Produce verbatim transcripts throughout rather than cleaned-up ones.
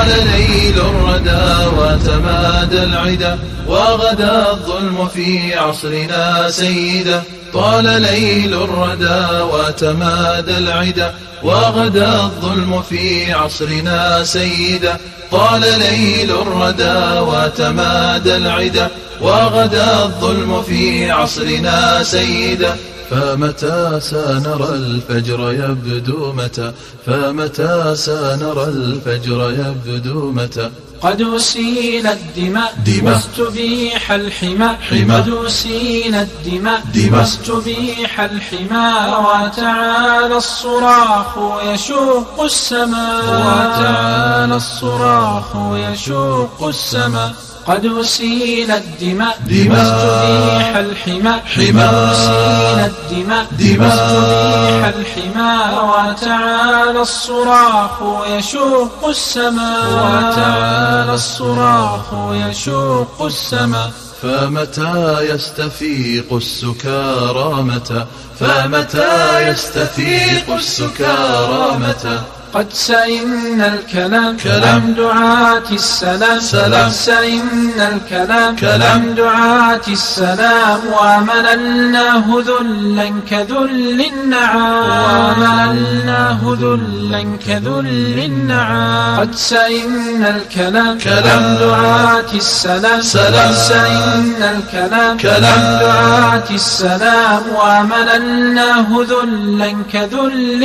ليل الردى وتمادى العدا وغدا الظلم في عصرنا سيدا. طال ليل الردى وتمادى العدا وغدا الظلم في عصرنا سيدا. طال ليل الردى وتمادى العدا وغدا الظلم في عصرنا سيدا. فمتى سنرى الفجر يبدو متى فمتى سنرى الفجر يبدو متى. قد أسيل الدماء واستبيح الحمى قد أسيل الدماء واستبيح الحمى. وتعالى الصراخ يشق السماء وتعالى الصراخ يشق السماء. قد أسيل الدماء واستبيح الحمى قد أسيل الدماء واستبيح الحمى. وتعالى الصراخ يشق السماء وتعالى الصراخ يشق السماء. فمتى يستفيق السكارى متى فمتى يستفيق السكارى متى. قد سئمنا الكلام عن دعاة السلام قد سئمنا الكلام عن دعاة السلام. ومللناه ذلا كذل النعام ومللناه ذلا كذل النعام. قد سئمنا الكلام عن دعاة السلام قد سئمنا الكلام عن دعاة السلام. ومللناه ذلا كذل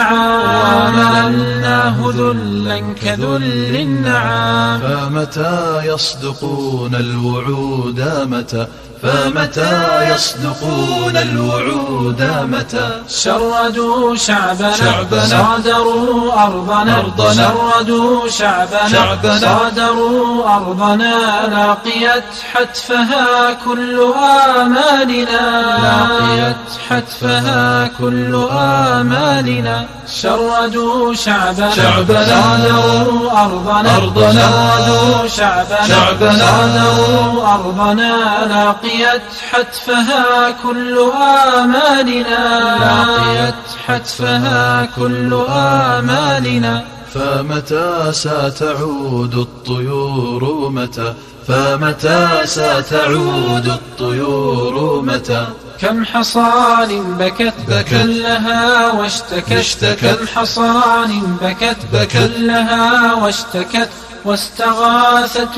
النعام ومللناه ذلا كذل النعام. فمتى يصدقون الوعود متى فمتى يصدقون الوعود متى. شردوا شعبنا, شعبنا صادروا أرضنا, أرضنا شردوا شعبنا, شعبنا صادروا أرضنا. لاقيت حتفها كل آمالنا لاقيت حتفها كل آمالنا. شردوا شعبنا, شعبنا صادروا أرضنا, أرضنا شردوا شعبنا, شعبنا صادروا أرضنا. لاقيت حتفها كل آمالنا لاقيت حتفها كل آمالنا. فمتى ستعود الطيور متى فمتى ستعود الطيور متى. كم حصان بكت بكت لها واشتكت كم حصان بكت بكت لها واشتكت. واستغاثت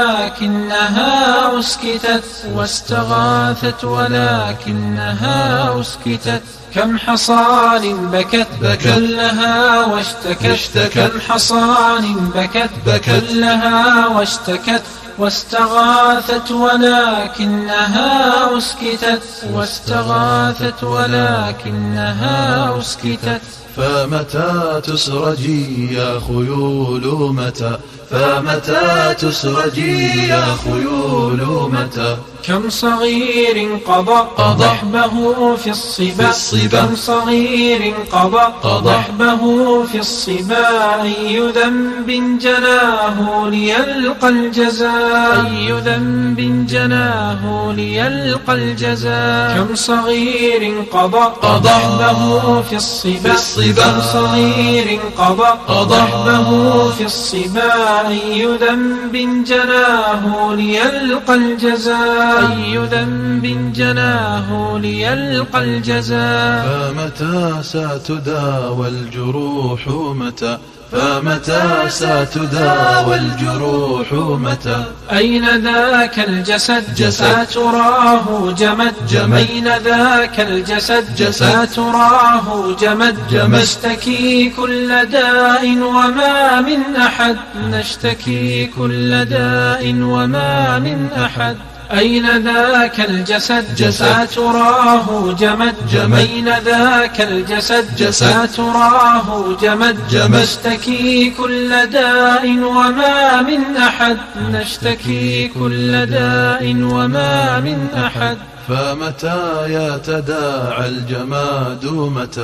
ولكنها أسكتت واستغاثت ولكنها أسكتت. كم حصان بكت بكت لها واشتكت كم حصان بكت بكت لها واشتكت. واستغاثت ولكنها أسكتت واستغاثت ولكنها أسكتت. فمتى تسرجي يا خيول متى فمتى تسرجي يا خيول متى. كم صغير قضى ضحبه في الصبا كم صغير قضى ضحبه في الصبا. أي ذنب جناه ليلقى الجزاء أي ذنب جناه ليلقى الجزاء. كم صغير قضى ضحبه في الصبا كم صغير قضى ضحبه في الصبا. أي ذنب جناه ليلقى الجزاء أي ذنب جناه ليلقى الجزاء. فمتى ستداوى الجروح متى فمتى ستداوى الجروح متى. أين ذاك الجسد جسد تراه جمد جمد. أين ذاك الجسد جسد تراه جمد جمد. نشتكي كل داء وما من أحد نشتكي كل داء وما من أحد. أين ذاك الجسد جسد تراه جمد جمد. أين ذاك الجسد جسد تراه جمد جمد. نشتكي كل داء وما من أحد نشتكي كل داء وما من أحد. فمتى يتداعى الجماد متى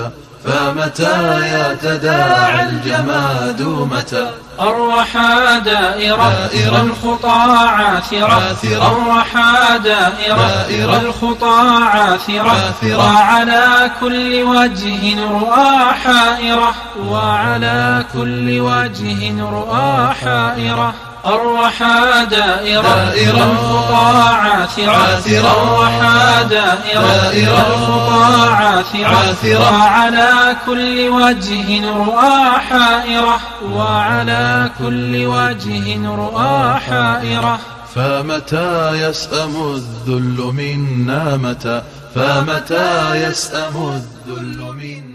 فمتى يتداعى الجماد متى أروحا دائرة والخطى عاثرة أروحا دائرة والخطى عاثرة وعلى كل وجه رؤى حائرة وعلى كل وجه رؤى حائرة أروحا دائرة والخطى عاثرة أروحا دائرة والخطى عاثرة وعلى كل وجه رؤى حائرة وعلى كل وجه رؤى حائرة فمتى يسأم الذل منا متى فمتى يسأم الذل منا